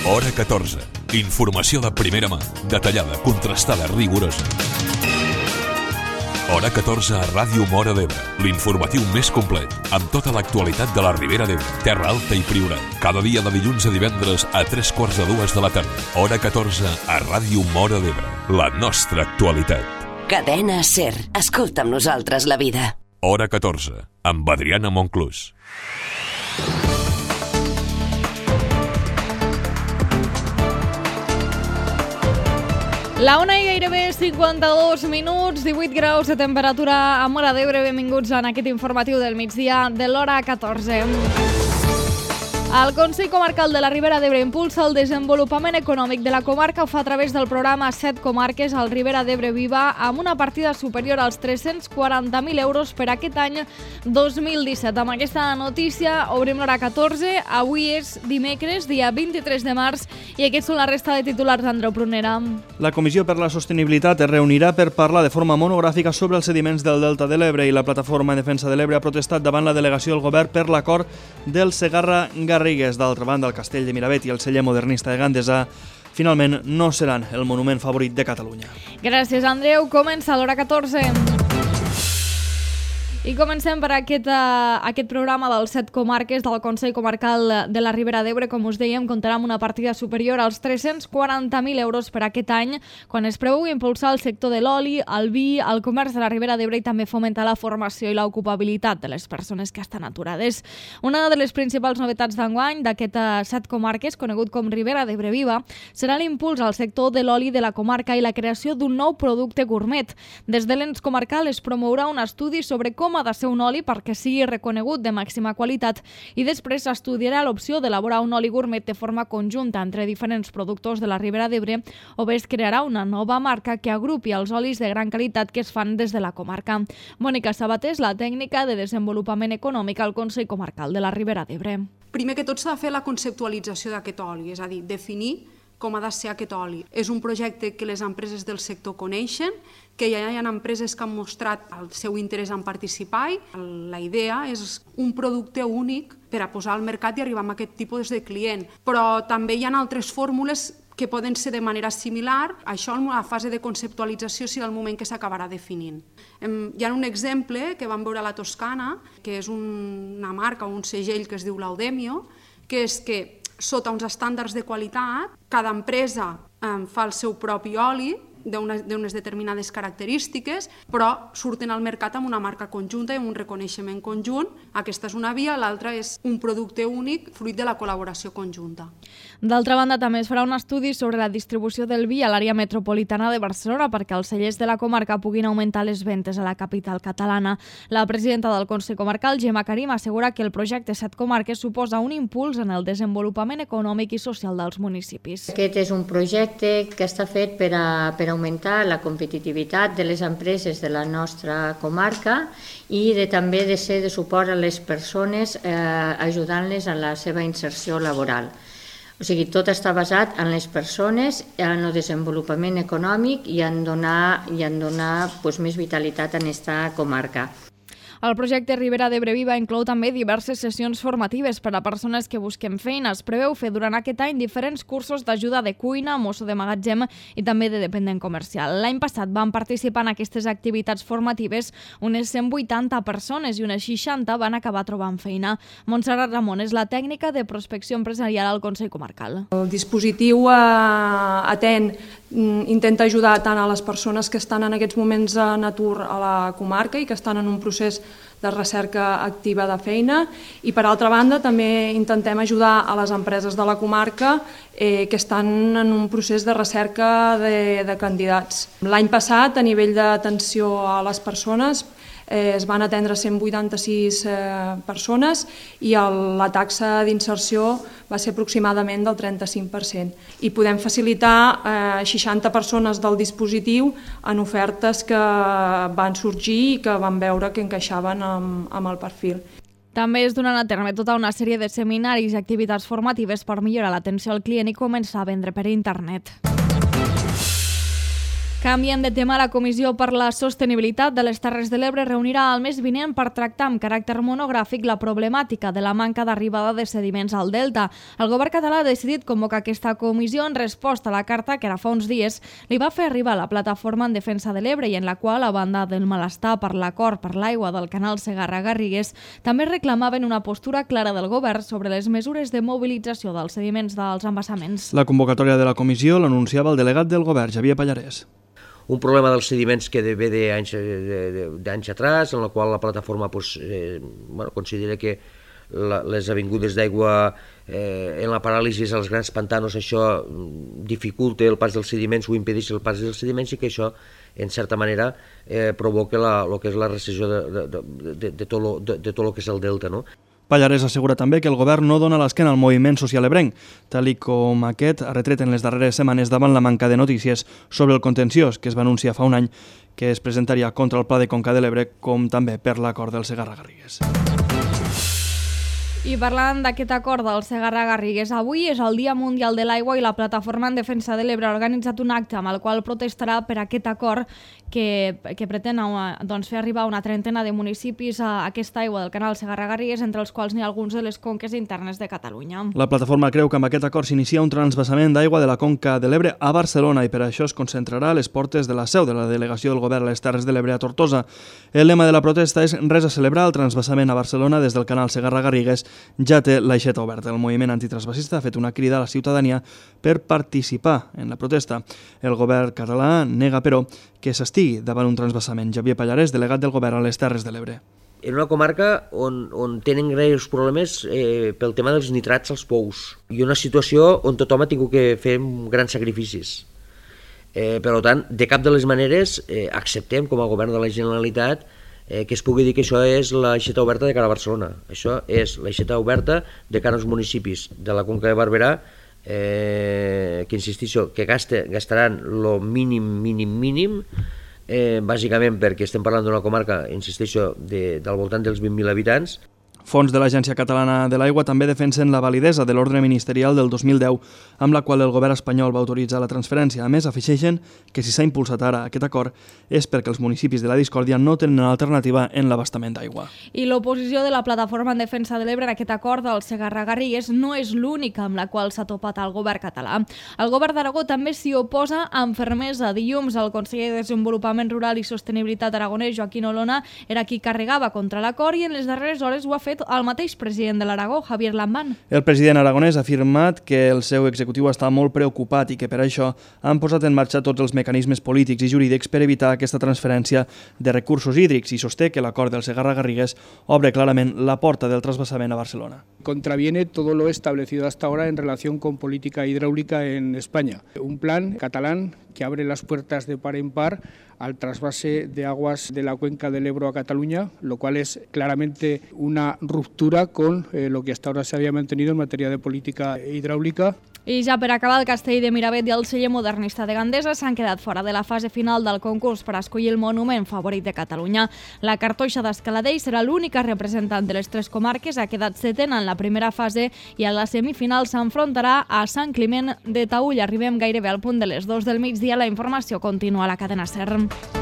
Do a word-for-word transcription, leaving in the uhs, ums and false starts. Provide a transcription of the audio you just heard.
Hora catorze. Informació de primera mà, detallada, contrastada, rigorosa. Hora catorze a Ràdio Móra d'Ebre, l'informatiu més complet, amb tota l'actualitat de la Ribera d'Ebre, Terra Alta i Priorat. Cada dia de dilluns a divendres a tres quarts de dues de la tarda. Hora catorze a Ràdio Móra d'Ebre, la nostra actualitat. Cadena SER. Escolta amb nosaltres la vida. Hora catorze, amb Adriana Monclús. La una i gairebé cinquanta-dos minuts, divuit graus de temperatura a Móra d'Ebre. Benvinguts en aquest informatiu del migdia de l'hora catorze. El Consell Comarcal de la Ribera d'Ebre impulsa el desenvolupament econòmic de la comarca. Ho fa a través del programa Set Comarques al Ribera d'Ebre Viva, amb una partida superior als tres-cents quaranta mil euros per aquest any dos mil disset. Amb aquesta notícia obrim l'hora catorze. Avui és dimecres, dia vint-i-tres de març, i aquests són la resta de titulars d'Andreu Prunera. La Comissió per la Sostenibilitat es reunirà per parlar de forma monogràfica sobre els sediments del Delta de l'Ebre, i la Plataforma en Defensa de l'Ebre ha protestat davant la delegació del govern per l'acord del Segarra-Garrigues. D'altra banda, el Castell de Miravet i el celler modernista de Gandesa finalment no seran el monument favorit de Catalunya. Gràcies, Andreu. Comença l'hora catorze. I comencem per aquest, uh, aquest programa dels set comarques del Consell Comarcal de la Ribera d'Ebre. Com us dèiem, comptarà amb una partida superior als tres-cents quaranta mil euros per aquest any, quan es preveu impulsar el sector de l'oli, el vi, el comerç de la Ribera d'Ebre i també fomentar la formació i l'ocupabilitat de les persones que estan aturades. Una de les principals novetats d'enguany d'aquest uh, set comarques, conegut com Ribera d'Ebre Viva, serà l'impuls al sector de l'oli de la comarca i la creació d'un nou producte gourmet. Des de l'ens comarcal es promourà un estudi sobre com ha de ser un oli perquè sigui reconegut de màxima qualitat, i després s'estudiarà l'opció d'elaborar un oli gourmet de forma conjunta entre diferents productors de la Ribera d'Ebre, o bé es crearà una nova marca que agrupi els olis de gran qualitat que es fan des de la comarca. Mònica Sabater és la tècnica de desenvolupament econòmic al Consell Comarcal de la Ribera d'Ebre. Primer que tot s'ha de fer la conceptualització d'aquest oli, és a dir, definir com ha de ser aquest oli. És un projecte que les empreses del sector coneixen, que ja hi ha empreses que han mostrat el seu interès en participar. La idea és un producte únic per a posar al mercat i arribar a aquest tipus de client. Però també hi ha altres fórmules que poden ser de manera similar. Això en la fase de conceptualització serà el moment que s'acabarà definint. Hi ha un exemple que vam veure a la Toscana, que és una marca, un segell que es diu Laudemio, que és que sota uns estàndards de qualitat, cada empresa eh, fa el seu propi oli d'unes determinades característiques, però surten al mercat amb una marca conjunta i amb un reconeixement conjunt. Aquesta és una via, l'altra és un producte únic fruit de la col·laboració conjunta. D'altra banda, també es farà un estudi sobre la distribució del vi a l'àrea metropolitana de Barcelona perquè els cellers de la comarca puguin augmentar les ventes a la capital catalana. La presidenta del Consell Comarcal, Gemma Karim, assegura que el projecte Set Comarques suposa un impuls en el desenvolupament econòmic i social dels municipis. Aquest és un projecte que està fet per a, per a augmentar la competitivitat de les empreses de la nostra comarca i de, també de ser de suport a les persones eh, ajudant-les en la seva inserció laboral. O sigui, tot està basat en les persones, en el desenvolupament econòmic i en donar, i en donar pues, més vitalitat en aquesta comarca. El projecte Ribera d'Ebre Viva inclou també diverses sessions formatives per a persones que busquen feina. Es preveu fer durant aquest any diferents cursos d'ajuda de cuina, mosso de magatzem i també de dependent comercial. L'any passat van participar en aquestes activitats formatives unes cent vuitanta persones i unes seixanta van acabar trobant feina. Montserrat Ramon és la tècnica de prospecció empresarial al Consell Comarcal. El dispositiu eh, atén, intenta ajudar tant a les persones que estan en aquests moments en atur a la comarca i que estan en un procés de recerca activa de feina, i per altra banda també intentem ajudar a les empreses de la comarca eh, que estan en un procés de recerca de, de candidats. L'any passat, a nivell d'atenció a les persones, eh, es van atendre cent vuitanta-sis eh, persones i el, la taxa d'inserció va ser aproximadament del trenta-cinc per cent. I podem facilitar eh, seixanta persones del dispositiu en ofertes que van sorgir i que van veure que encaixaven amb, amb el perfil. També es donen a terme tota una sèrie de seminaris i activitats formatives per millorar l'atenció al client i començar a vendre per internet. Canviem de tema. La Comissió per la Sostenibilitat de les Terres de l'Ebre reunirà el mes vinent per tractar amb caràcter monogràfic la problemàtica de la manca d'arribada de sediments al delta. El govern català ha decidit convocar aquesta comissió en resposta a la carta que ara fa uns dies li va fer arribar a la Plataforma en Defensa de l'Ebre i en la qual, a banda del malestar per l'acord per l'aigua del canal Segarra-Garrigues, també reclamaven una postura clara del govern sobre les mesures de mobilització dels sediments dels embassaments. La convocatòria de la comissió l'anunciava el delegat del govern, Xavier Pallarès. Un problema dels sediments que ve d'anys atrás, en la qual la plataforma pues, eh, bueno, considera que la, les avingudes d'aigua eh, en la paràlisi als grans pantanos, això dificulta el pas dels sediments o impedeix el pas dels sediments i que això, en certa manera, eh, provoca la, lo que és la recessió de, de, de, de, de, tot lo, de, de tot el que és el delta, no? Pallarès assegura també que el govern no dona l'esquena al moviment social ebrenc, tal i com aquest ha retret en les darreres setmanes davant la manca de notícies sobre el contenciós que es va anunciar fa un any que es presentaria contra el Pla de Conca de l'Ebre, com també per l'acord del Segarra-Garrigues. I parlant d'aquest acord del Segarra-Garrigues, avui és el Dia Mundial de l'Aigua i la Plataforma en Defensa de l'Ebre ha organitzat un acte amb el qual protestarà per aquest acord que, que pretén doncs, fer arribar una trentena de municipis a aquesta aigua del canal Segarra-Garrigues, entre els quals n'hi ha alguns de les conques internes de Catalunya. La plataforma creu que amb aquest acord s'inicia un transvasament d'aigua de la Conca de l'Ebre a Barcelona i per això es concentrarà a les portes de la seu de la delegació del govern a les Terres de l'Ebre a Tortosa. El lema de la protesta és res a celebrar. El transvasament a Barcelona des del canal Segarra-Garrigues ja té l'aixeta oberta. El moviment antitransvasista ha fet una crida a la ciutadania per participar en la protesta. El govern català nega, però, que s'estigui davant un transvasament. Xavier Pallarès, delegat del govern a les Terres de l'Ebre. En una comarca on, on tenen greus problemes eh, pel tema dels nitrats als pous i una situació on tothom ha tingut que fer grans sacrificis. Eh, per tant, de cap de les maneres eh, acceptem com a govern de la Generalitat eh, que es pugui dir que això és l'aixeta oberta de cara a Barcelona. Això és l'aixeta oberta de cara als municipis de la Conca de Barberà, eh, que insistixo, que gaste, gastaran el mínim, mínim, mínim, eh, bàsicament perquè estem parlant d'una comarca, insisteixo, de, del voltant dels vint mil habitants. Fons de l'Agència Catalana de l'Aigua també defensen la validesa de l'ordre ministerial del dos mil deu, amb la qual el govern espanyol va autoritzar la transferència. A més, afegeixen que si s'ha impulsat ara aquest acord és perquè els municipis de la discòrdia no tenen alternativa en l'abastament d'aigua. I l'oposició de la Plataforma en Defensa de l'Ebre en aquest acord del Segarra-Garrigues no és l'única amb la qual s'ha topat el govern català. El govern d'Aragó també s'hi oposa amb fermesa. Dilluns, el conseller de Desenvolupament Rural i Sostenibilitat aragonès, Joaquín Olona, era qui carregava contra l'acord i en les darreres hores ho ha fet el mateix president de l'Aragó, Javier Lambán. El president aragonès ha afirmat que el seu executiu està molt preocupat i que per això han posat en marxa tots els mecanismes polítics i jurídics per evitar aquesta transferència de recursos hídrics i sosté que l'acord del Segarra-Garrigues obre clarament la porta del trasvasament a Barcelona. Contraviene todo lo establecido hasta ahora en relación con política hidráulica en España. Un plan catalán que abre las puertas de par en par al trasvase de aguas de la cuenca del Ebro a Cataluña, lo cual es claramente una ruptura con eh, lo que hasta ahora se había mantenido en materia de política hidráulica. I ja per acabar, el Castell de Miravet i el celler modernista de Gandesa s'han quedat fora de la fase final del concurs per escollir el monument favorit de Catalunya. La cartoixa d'Escaladell serà l'única representant de les tres comarques, ha quedat setena en la primera fase i a la semifinal s'enfrontarà a Sant Climent de Taüll. Arribem gairebé al punt de les dues del migdia. La informació continua a la cadena SER.